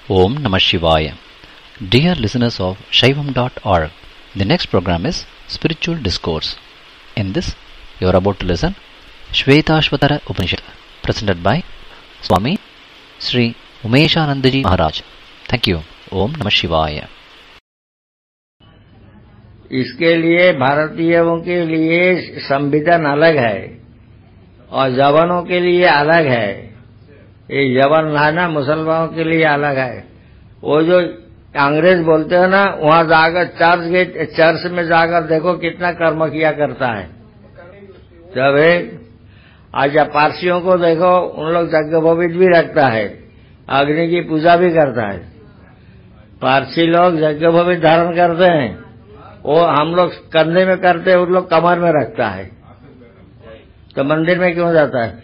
Om Namah Shivaya. Dear listeners of Shaivam.org, the next program is Spiritual Discourse. In this, you are about to listen Shvetashvatara Upanishad, presented by Swami Sri Umeshanandaji Maharaj. Thank you. Om Namah Shivaya. इसके लिए भारतीयों के लिए संविधान अलग है और जवानों के लिए अलग है। ये जवान है ना, मुसलमानों के लिए अलग है। वो जो अंग्रेज बोलते हैं ना, वहाँ जाकर चर्च में जाकर देखो कितना कर्म किया करता है। जब आज पारसियों को देखो, उन लोग यज्ञोपवीत भी रखता है, अग्नि की पूजा भी करता है। पारसी लोग यज्ञोपवीत धारण करते हैं, वो हम लोग कंधे में करते हैं, उन लोग कमर में रखता है। तो मंदिर में क्यों जाता है?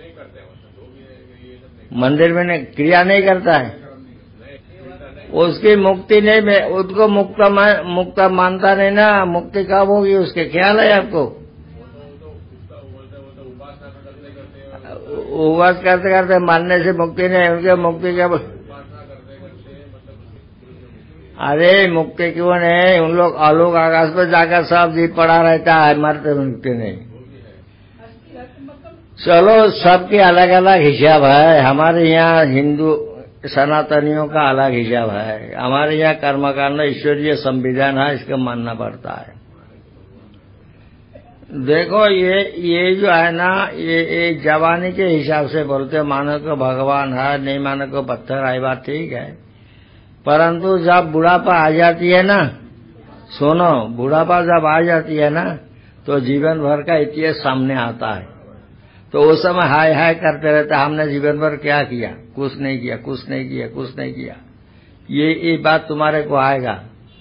मंदिर में क्रिया नहीं करता है, उसकी मुक्ति नहीं, उसको मुक्त मानता नहीं ना। मुक्ति कब होगी उसके, ख्याल है आपको? उपवास करते करते मानने से मुक्ति नहीं, उनके मुक्ति क्या? अरे मुक्ति क्यों नहीं? उन लोग आलोक आकाश पर जाकर सब जीत पड़ा रहता है, मरते मुक्ति नहीं। चलो, सबके अलग अलग हिसाब है। हमारे यहाँ हिंदू सनातनियों का अलग हिसाब है। हमारे यहाँ कर्मकांड ईश्वरीय संविधान है, इसको मानना पड़ता है। देखो ये जो है ना, ये जवानी के हिसाब से बोलते हैं, मानो को भगवान है, नहीं मानो को पत्थर है, बात ठीक है। परंतु जब बुढ़ापा आ जाती है ना, सुनो, बुढ़ापा जब आ जाती है ना, तो जीवन भर का इतिहास सामने आता है। तो उस समय हाय हाय करते रहते, हमने जीवन भर क्या किया? कुछ नहीं किया, कुछ नहीं किया, कुछ नहीं किया। ये बात तुम्हारे को आएगा।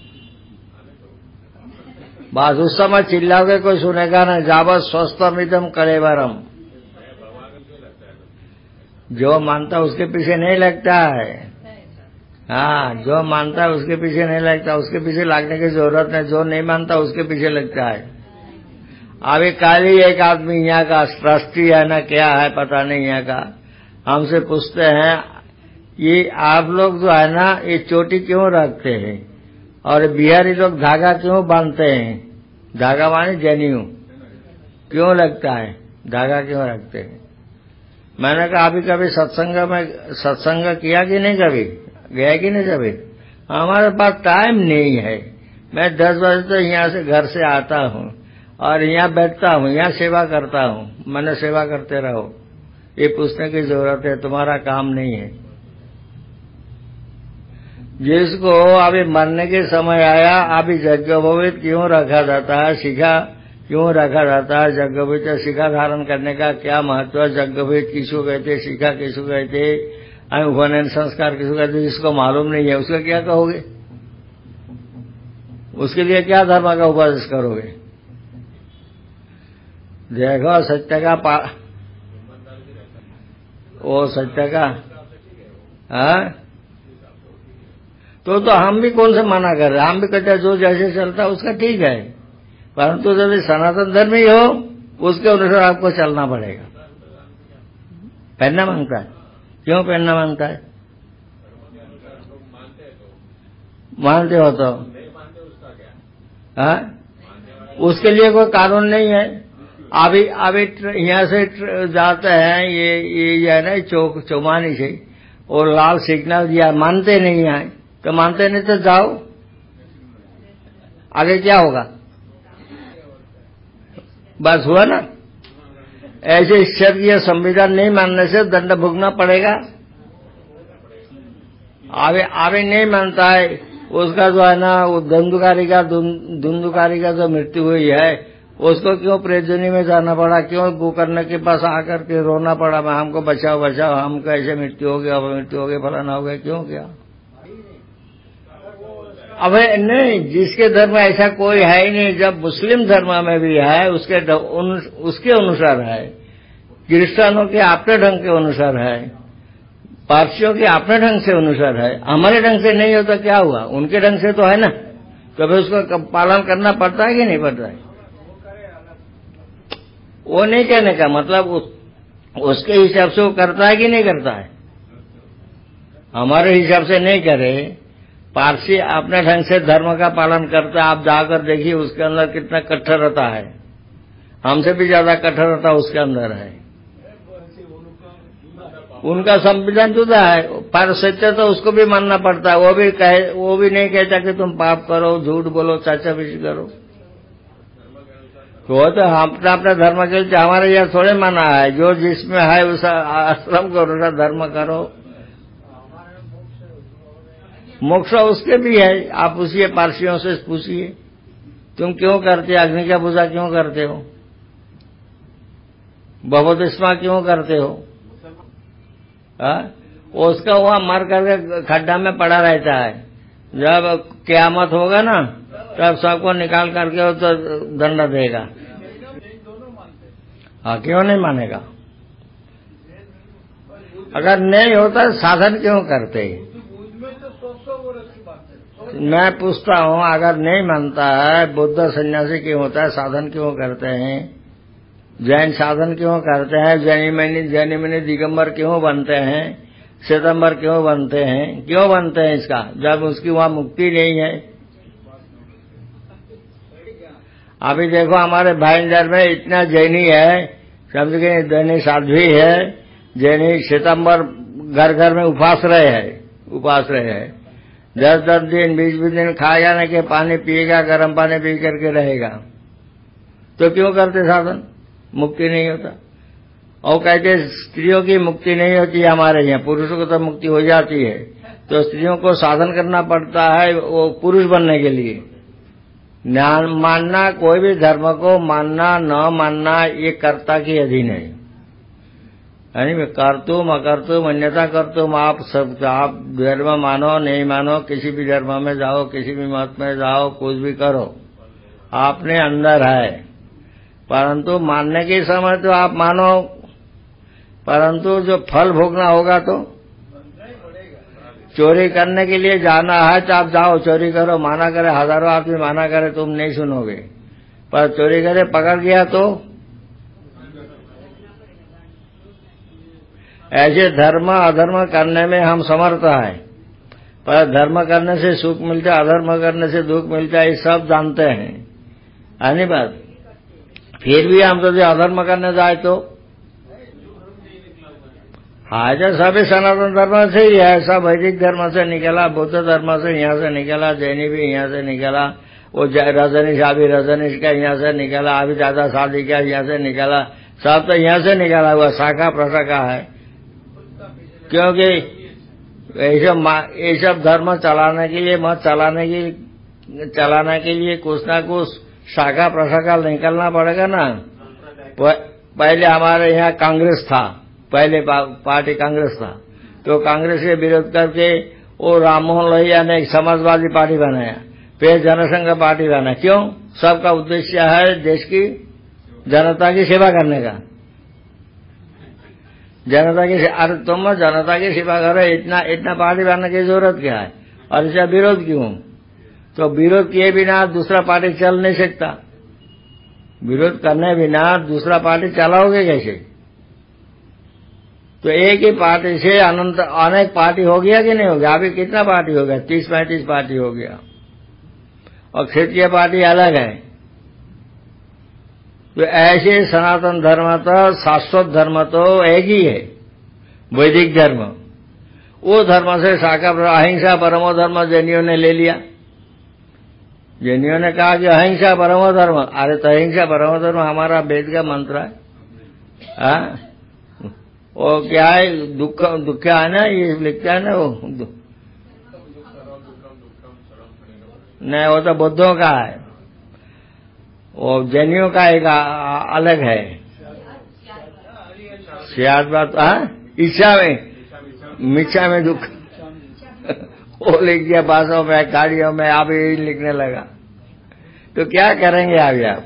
बस उस समय चिल्लाओगे, कोई सुनेगा ना। जावत स्वस्थमिदम कलेवरम, जो मानता उसके पीछे नहीं लगता है। हाँ, जो मानता है उसके पीछे नहीं लगता, उसके पीछे लगने की जरूरत नहीं। जो नहीं मानता उसके पीछे लगता है। अभी कल ही एक आदमी यहाँ का ट्रस्टी है ना, क्या है पता नहीं, यहाँ का हमसे पूछते हैं, ये आप लोग जो है ना, ये चोटी क्यों रखते हैं और बिहारी लोग धागा क्यों बांधते हैं? धागा माने जनेऊ क्यों लगता है? धागा क्यों रखते हैं? मैंने कहा अभी कभी सत्संग किया कि नहीं, कभी गया कि नहीं? कभी हमारे पास टाइम नहीं है। मैं 10 बजे तो यहाँ से घर से आता हूँ और यहाँ बैठता हूँ, यहाँ सेवा करता हूँ। मैंने सेवा करते रहो, ये पूछने की जरूरत है, तुम्हारा काम नहीं है। जिसको अभी मरने के समय आया, अभी यज्ञोपवीत क्यों रखा जाता है, शिखा क्यों रखा जाता है? यज्ञोपवीत शिखा धारण करने का क्या महत्व है? यज्ञोपवीत किसको कहते, शिखा किसको कहते, उपनयन संस्कार किसको कहते? जिसको मालूम नहीं है उसका क्या कहोगे? उसके लिए क्या धर्म का उपदेश करोगे? देखो सत्य का वो सत्य का, हाँ, तो हम भी कौन से मना कर रहे हैं? हम भी कहते हैं जो जैसे चलता है उसका ठीक है, परंतु यदि सनातन धर्म ही हो, उसके अनुसार आपको चलना पड़ेगा। पहनना मांगता है, क्यों पहनना मांगता है? मानते हो तो, हाँ, उसके लिए कोई कानून नहीं है। अभी यहाँ से जाते हैं, ये है ना, चौमानी से, और लाल सिग्नल दिया, मानते नहीं है तो मानते नहीं तो जाओ, आगे क्या होगा? बस हुआ ना। ऐसे ईश्वरीय संविधान नहीं मानने से दंड भुगतना पड़ेगा। आगे नहीं मानता है, उसका जो है ना, वो धुंधुकारी का जो मृत्यु हुई है, उसको क्यों प्रेजनी में जाना पड़ा? क्यों गोकर्ण के पास आकर के रोना पड़ा, हमको बचाओ बचाओ, हमको ऐसे मृत्यु हो गया, मृत्यु हो गया, फलाना हो गया? क्यों क्या? अब नहीं, जिसके धर्म ऐसा कोई है ही नहीं। जब मुस्लिम धर्म में भी है, उसके अनुसार है, क्रिश्चियनों के अपने ढंग के अनुसार है, पारसियों के अपने ढंग से अनुसार है। हमारे ढंग से नहीं होता क्या हुआ? उनके ढंग से तो है ना, कभी उसको पालन करना पड़ता है कि नहीं पड़ता है? वो नहीं कहने का मतलब उसके हिसाब से वो करता है कि नहीं करता है? हमारे हिसाब से नहीं करे। पारसी अपने ढंग से धर्म का पालन करता है। आप जाकर देखिए उसके अंदर कितना कट्टरता है, हमसे भी ज्यादा कट्टरता उसके अंदर है। उनका संविधान जुदा है, पर सत्य तो उसको भी मानना पड़ता है। वो भी नहीं कहता कि तुम पाप करो, झूठ बोलो, चाचा बिच करो। तो अपना अपना धर्म के लिए हमारे यहाँ थोड़े माना है, जो जिसमें है उस आश्रम करो, उसका धर्म करो। मोक्ष उसके भी है। आप पूछिए, पारसियों से पूछिए, तुम क्यों करते हो, अग्नि का पूजा क्यों करते हो, बहुतिस्मा क्यों करते हो? उसका वहां मर करके खड्डा में पड़ा रहता है। जब क़यामत होगा ना, तब सबको निकाल करके वो तो दंड देगा। हाँ, क्यों नहीं मानेगा? अगर नहीं होता साधन क्यों करते? मैं पूछता हूँ, अगर नहीं मानता है, बुद्ध सन्यासी क्यों होता है, साधन क्यों करते हैं? जैन साधन क्यों करते हैं? जैनी मनी दिगंबर क्यों बनते हैं? श्वेतांबर क्यों बनते हैं? क्यों बनते हैं इसका, जब उसकी वहां मुक्ति नहीं है? अभी देखो हमारे भाईंदर में इतना जैनी है, समझ गए, जैनी साध्वी है, जैनी श्वेतांबर घर घर में उपास रहे हैं। 10-10 दिन 20-20 दिन खाएगा नहीं कि पानी पिएगा, गर्म पानी पी करके रहेगा। तो क्यों करते साधन? मुक्ति नहीं होता। और कहते स्त्रियों की मुक्ति नहीं होती है हमारे यहाँ, पुरुषों को तो मुक्ति हो जाती है। तो स्त्रियों को साधन करना पड़ता है वो पुरुष बनने के लिए। मानना, कोई भी धर्म को मानना न मानना, ये कर्ता के अधीन है। यानी कर्तुम अकर्तुम अन्यथा कर्तुम, आप धर्म मानो नहीं मानो, किसी भी धर्म में जाओ, किसी भी मत में जाओ, कुछ भी करो, आपने अंदर है। परंतु मानने के समय तो आप मानो, परंतु जो फल भोगना होगा तो चोरी करने के लिए जाना है तो आप जाओ, चोरी करो, माना करे, हजारों आदमी माना करे, तुम नहीं सुनोगे। पर चोरी करे पकड़ गया तो ऐसे धर्म अधर्म करने में हम समर्थ हैं। पर धर्म करने से सुख मिलता है, अधर्म करने से दुख मिलता है, ये सब जानते हैं, है नहीं बात? फिर भी हम तो जो अधर्म करने जाए तो आज सभी सनातन धर्म से ही है, सब वैदिक धर्म से निकला, बुद्ध धर्म से यहाँ से निकला, जैनी भी यहाँ से निकला, वो रजनीश अभी रजनीश का यहाँ से निकला, अभी दादा शादी का यहाँ से निकला, सब तो यहाँ से निकला हुआ शाखा प्रशाखा है। क्योंकि ये सब धर्म चलाने के लिए, मत चलाने के लिए कुछ ना कुछ शाखा प्रशाखा निकलना पड़ेगा ना। पहले हमारे यहाँ कांग्रेस था, पहले पार्टी कांग्रेस था, तो कांग्रेस के विरोध करके वो राममोहन लोहिया ने एक समाजवादी पार्टी बनाया, फिर जनसंघ पार्टी बनाया। क्यों? सबका उद्देश्य है देश की जनता की सेवा करने का। अरे तुम जनता की सेवा करो, इतना पार्टी बनाने की जरूरत क्या है? और इसका विरोध क्यों? तो विरोध किए बिना दूसरा पार्टी चल नहीं सकता। विरोध करने बिना दूसरा पार्टी चलाओगे कैसे? तो एक ही पार्टी से अनेक पार्टी हो गया कि नहीं हो गया? अभी कितना पार्टी हो गया? 30-35 पार्टी हो गया, और क्षेत्रीय पार्टी अलग है। तो ऐसे सनातन धर्म तो, शाश्वत धर्म तो एक ही है, वैदिक धर्म। वो धर्म से शाखा अहिंसा परमो धर्म जैनियों ने ले लिया। जैनियों ने कहा कि अहिंसा परमो धर्म। अरे तो अहिंसा परमो धर्म हमारा वेद का मंत्र है। वो क्या है? दुख है ना, ये लिखता है ना वो। नहीं, वो तो बुद्धों का है, वो जैनियों का एक अलग है। सियाद बात, ईशा में मिच्छा में दुख वो लिख दिया बासों में, गाड़ियों में, आप यही लिखने लगा। तो क्या करेंगे आगे आप?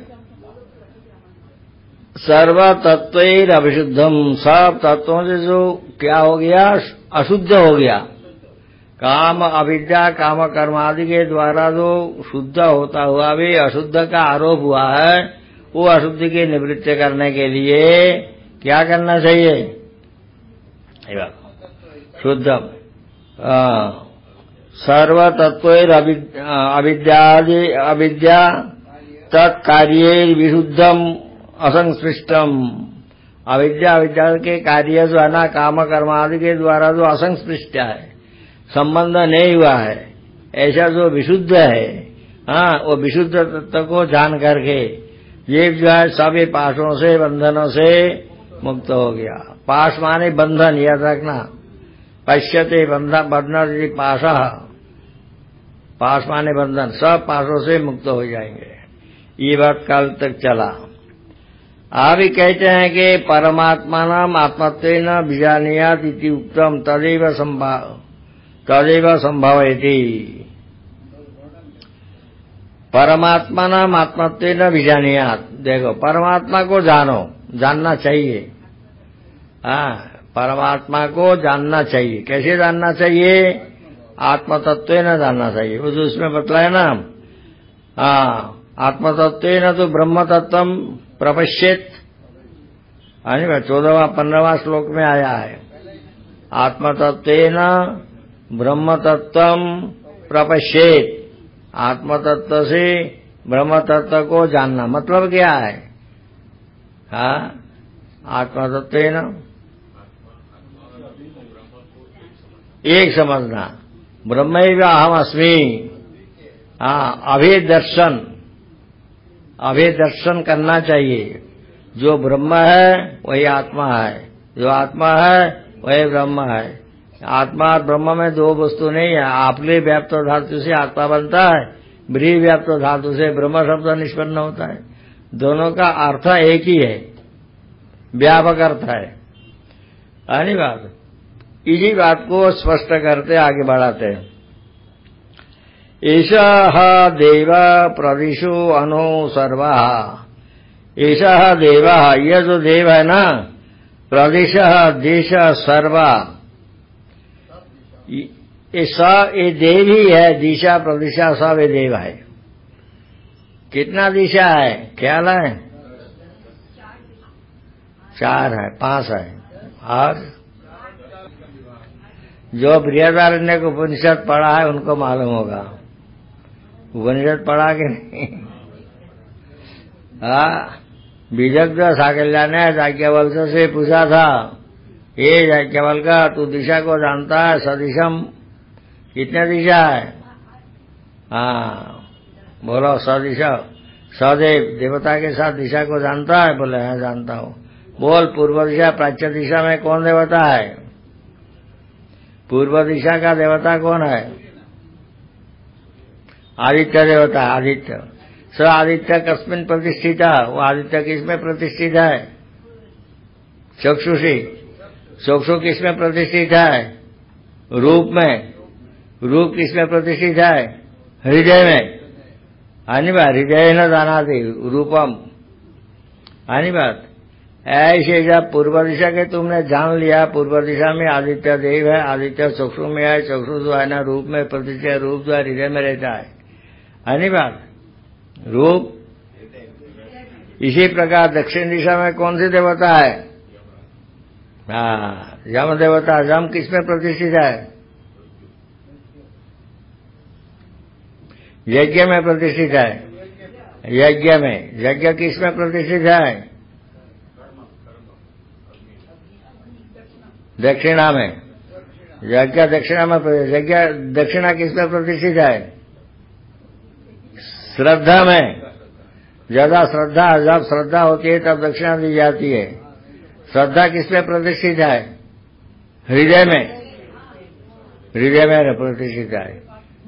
सर्व तत्व अभिशुद्धम, सब तत्वों से जो क्या हो गया? अशुद्ध हो गया। काम अविद्या काम कर्म आदि के द्वारा जो शुद्ध होता हुआ भी अशुद्ध का आरोप हुआ है, वो अशुद्धि की निवृत्ति करने के लिए क्या करना चाहिए? शुद्धम सर्वतत्त्वैर अविद्या तत्कार्ये विशुद्धम असंस्पृष्टम। अविद्या के कार्य जो है ना, काम कर्म आदि के द्वारा जो असंस्पृष्ट है, संबंध नहीं हुआ है, ऐसा जो विशुद्ध है, वो विशुद्ध तत्व को जान करके जीव जो है सभी पाशों से, बंधनों से मुक्त हो गया। पाश माने बंधन, याद रखना। पश्यते बंधन पाशा, पाश माने बंधन, सब पाशों से मुक्त हो जाएंगे। ये बात कल तक चला। आप ही कहते हैं कि परमात्मा नाम आत्मत्वेन बीजानीयात इति उक्तम तदेव संभवति। परमात्मा नाम आत्मत्वेन बीजानीयात। देखो, परमात्मा को जानो, जानना चाहिए। परमात्मा को जानना चाहिए। कैसे जानना चाहिए? आत्मतत्वेन जानना चाहिए। वो जो उसमें बतलाया ना, आत्मतत्वेन तो ब्रह्म तत्वम प्रपश्येत, 14वां 15वां श्लोक में आया है। आत्मतत्वेन ब्रह्म तत्वम प्रपश्येत। आत्मतत्व से ब्रह्म तत्व को जानना मतलब क्या है? आत्मतत्वेन एक समझना, ब्रह्मैव अहम अस्मि। अभेदर्शन करना चाहिए। जो ब्रह्म है वही आत्मा है, जो आत्मा है वही ब्रह्म है। आत्मा और ब्रह्म में दो वस्तु नहीं है। आपले व्याप्त धातु से आत्मा बनता है, ब्री व्याप्त धातु से ब्रह्म शब्द निष्पन्न होता है। दोनों का अर्थ एक ही है, व्यापक अर्थ है। यानी बात, इसी बात को स्पष्ट करते आगे बढ़ाते हैं। एषः देव प्रदिशो अनो सर्वः। एषः देवः, यह जो देव है ना, प्रदिशः देश सर्व, ये देव ही है। दिशा प्रदिशा सब ये देव है। कितना दिशा है ख्याल है? 4 है, 5 है। और जो बृहदारण्यक उपनिषद पढ़ा है उनको मालूम होगा। उपनिषद पढ़ा कि नहीं? बीजज्ञ साकल्या ने याज्ञवल्क्य से पूछा था, ये याज्ञवल्क्य तू दिशा को जानता है? सदिशम, कितने दिशा है? बोलो सदिशा। सदैव देवता के साथ दिशा को जानता है? बोले हाँ जानता हूँ। बोल पूर्व दिशा प्राच्य दिशा में कौन देवता है? पूर्व दिशा का देवता कौन है? आदित्य देवता। आदित्य स आदित्य कस्मिन प्रतिष्ठिता। वो आदित्य किसमें प्रतिष्ठित है? चक्षुषी। चक्षु किसमें प्रतिष्ठित है? रूप में। रूप किसमें प्रतिष्ठित है? हृदय में। बात हृदय न जानाति रूपम। बात ऐसे जब पूर्व दिशा के तुमने जान लिया, पूर्व दिशा में आदित्य देव है, आदित्य चक्षु में है, चक्षु जो है ना रूप में प्रतिष्ठित, रूप जो है हृदय में रहता है। बात रूप। इसी प्रकार दक्षिण दिशा में कौन सी देवता है? यम देवता। यम किसमें प्रतिष्ठित है? यज्ञ में प्रतिष्ठित है। यज्ञ में। यज्ञ किसमें प्रतिष्ठित है? दक्षिणा में। यज्ञ दक्षिणा में। यज्ञ दक्षिणा किसमें प्रतिष्ठित है? श्रद्धा में। ज्यादा श्रद्धा, जब श्रद्धा होती है तब दक्षिणा दी जाती है। श्रद्धा किसमें प्रतिष्ठित है? हृदय में। हृदय में प्रतिष्ठित है।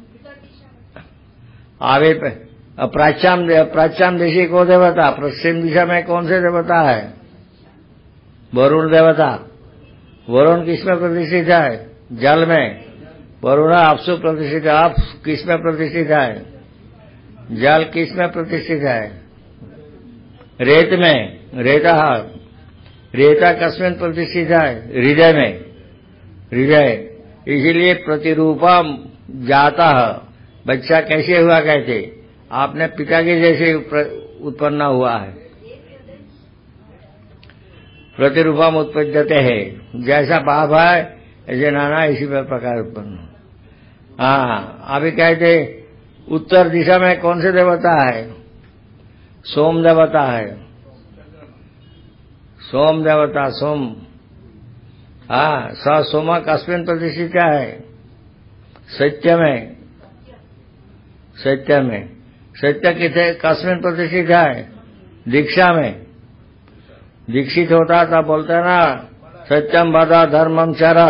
आगे प्राच्याम दिशा को देवता। पश्चिम दिशा में कौन से देवता है? वरुण देवता। वरुण किसमें प्रतिष्ठित है? जल में। वरुण आपसु प्रतिष्ठित है। आप किसमें प्रतिष्ठित है? जल किसमें प्रतिष्ठित है? रेत में। रेता। रेता कस्मिन प्रतिष्ठित है? हृदय में। हृदय। इसलिए प्रतिरूपम जाता है। बच्चा कैसे हुआ कहते? आपने पिता के जैसे उत्पन्न हुआ है। प्रतिरूपम उत्पद्यते है। जैसा बाप है ऐसे नाना इसी प्रकार उत्पन्न। हाँ, अभी कहते उत्तर दिशा में कौन से देवता है? सोम देवता है। सोम देवता, सोम। हाँ, स सोम कस्मिन् प्रतिष्ठिता है? सत्य में। सत्य में। सत्य किसे कस्मिन् प्रतिष्ठित है? दीक्षा में। दीक्षित होता था, बोलते ना सत्यम वद धर्मम चर,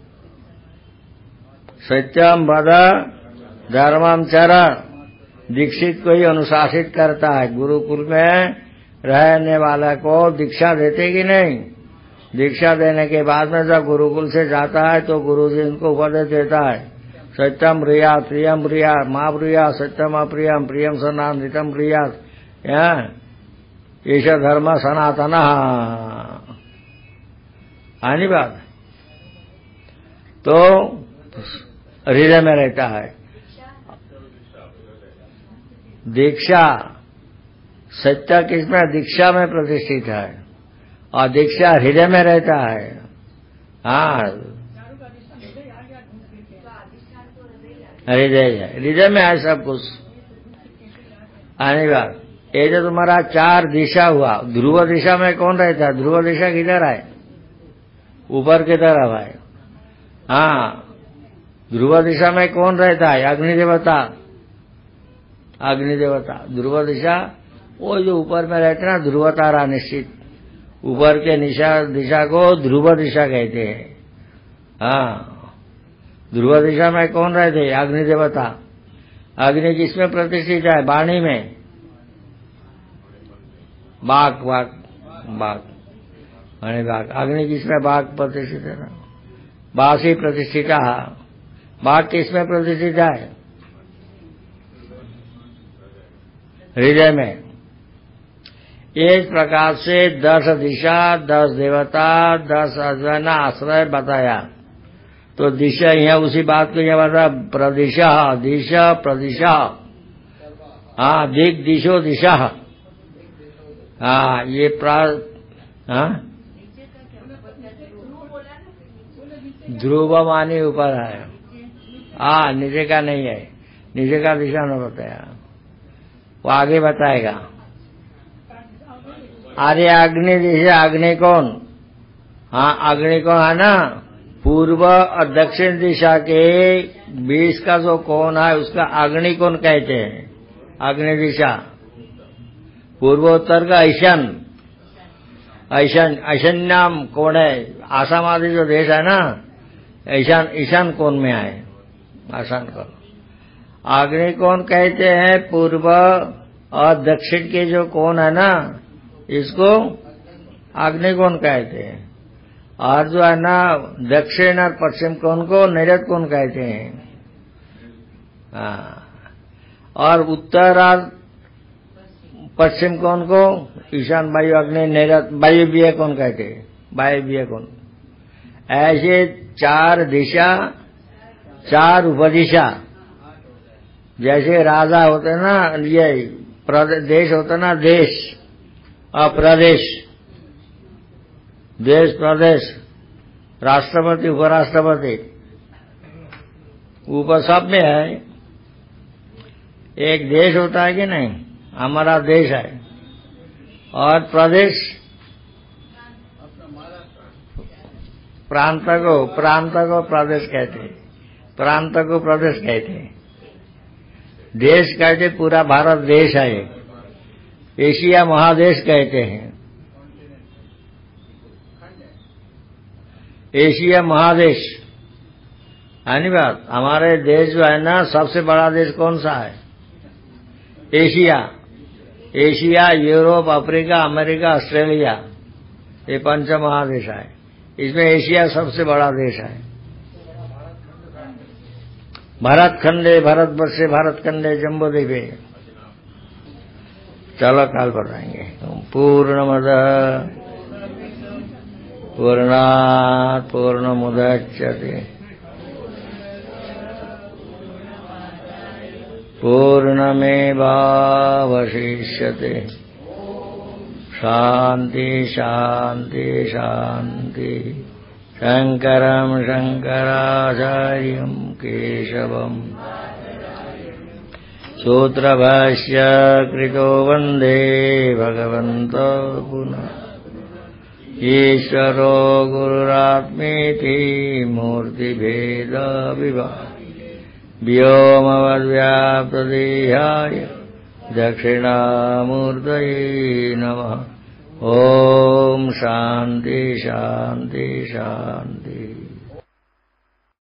सत्यम वद धर्मम चर। दीक्षित को ही अनुशासित करता है। गुरुकुल में रहने वाला को दीक्षा देते कि नहीं? दीक्षा देने के बाद में जब गुरुकुल से जाता है तो गुरु जी उनको उपदेश देता है, सत्यम ब्रूयात् प्रियम ब्रूयात् मा ब्रूयात् सत्यम अप्रियम प्रियम सनातनम ब्रूयात् ईश धर्म सनातन। आनी बात तो हृदय में रहता है। दीक्षा सत्य किसमें? दीक्षा में प्रतिष्ठित है और दीक्षा हृदय में रहता है। हाँ, हृदय में है सब कुछ। आने बात ये जो तुम्हारा 4 दिशा हुआ, ध्रुव दिशा में कौन रहता है? ध्रुव दिशा किधर है? ऊपर की तरफ है। हाँ, ध्रुव दिशा में कौन रहता है? अग्नि देवता। अग्नि देवता ध्रुव दिशा, वो जो ऊपर में रहते ना, ध्रुव तारा निश्चित, ऊपर के दिशा को ध्रुव दिशा कहते हैं। हाँ, ध्रुव दिशा में कौन रहते? अग्नि देवता। अग्नि किसमें प्रतिष्ठित है? वाणी में। बाघ बाघ बाघ बाघ। अग्नि किसमें? बाघ प्रतिष्ठित है ना, बासी प्रतिष्ठित। बाघ किसमें प्रतिष्ठित है? हृदय में। इस प्रकार से 10 दिशा, 10 देवता, 10 अज्ञान आश्रय बताया। तो दिशा यहाँ उसी बात को यहाँ बता, प्रदिशा दिशा प्रदिशा। हाँ, दिक दिशो दिशा। हाँ, ये ध्रुव मानी ऊपर है। हाँ, नीचे का नहीं है, नीचे का दिशा न बताया, वो आगे बताएगा। अरे अग्नि दिशा, अग्नि कौन? हाँ, अग्नि कौन है ना? पूर्व और दक्षिण दिशा के बीच का जो कोण है उसका अग्नि कोण कहते हैं। अग्नि दिशा पूर्वोत्तर का ईशान, ईशान्याम कोण है। आसाम आदि जो देश है ना, ईशान कोण में है, ईशान कोण। अग्नि कोण कहते हैं पूर्व और दक्षिण के जो कोण है ना, इसको अग्नि कोण कहते हैं। और जो है ना दक्षिण और पश्चिम कोण को नैऋत्य कोण कहते हैं। और उत्तर और पश्चिम कोण को ईशान वायु अग्नि नैऋत्य वायुव्य कोण कहते हैं, वायुव्य कोण। ऐसे 4 दिशा, 4 उपदिशा। जैसे राजा होते ना, ये देश होता ना, देश और प्रदेश, देश प्रदेश, राष्ट्रपति उपराष्ट्रपति, ऊपर सब में है। एक देश होता है कि नहीं? हमारा देश है। और प्रदेश, प्रांत को प्रदेश कहते हैं, प्रांत को प्रदेश कहते हैं। देश कहते पूरा भारत देश है। एशिया महादेश कहते हैं, एशिया महादेश। यानी बात, हमारे देश जो है ना, सबसे बड़ा देश कौन सा है? Asia. Asia, Europe, Africa, America, Australia, ये 5 महादेश है। इसमें एशिया सबसे बड़ा देश है। भारत खंडे, भारतवर्षे, भारत खंडे, जम्बूद्वीपे। चलो काल पर आएंगे। पूर्णमद पूर्णात् पूर्णमुदच्यते पूर्णमेवावशिष्यते। शांति शांति शांति। शङ्करम् शङ्कराचार्यम् केशवम् सूत्रभाष्य कृतो वन्दे भगवन्तो पुनः ईश्वरो गुरुरात्मेति मूर्तिभेदविभागि व्योमवद्व्याप्तदेहाय दक्षिणामूर्तये नमः। ॐ शान्ति शान्ति शान्ति।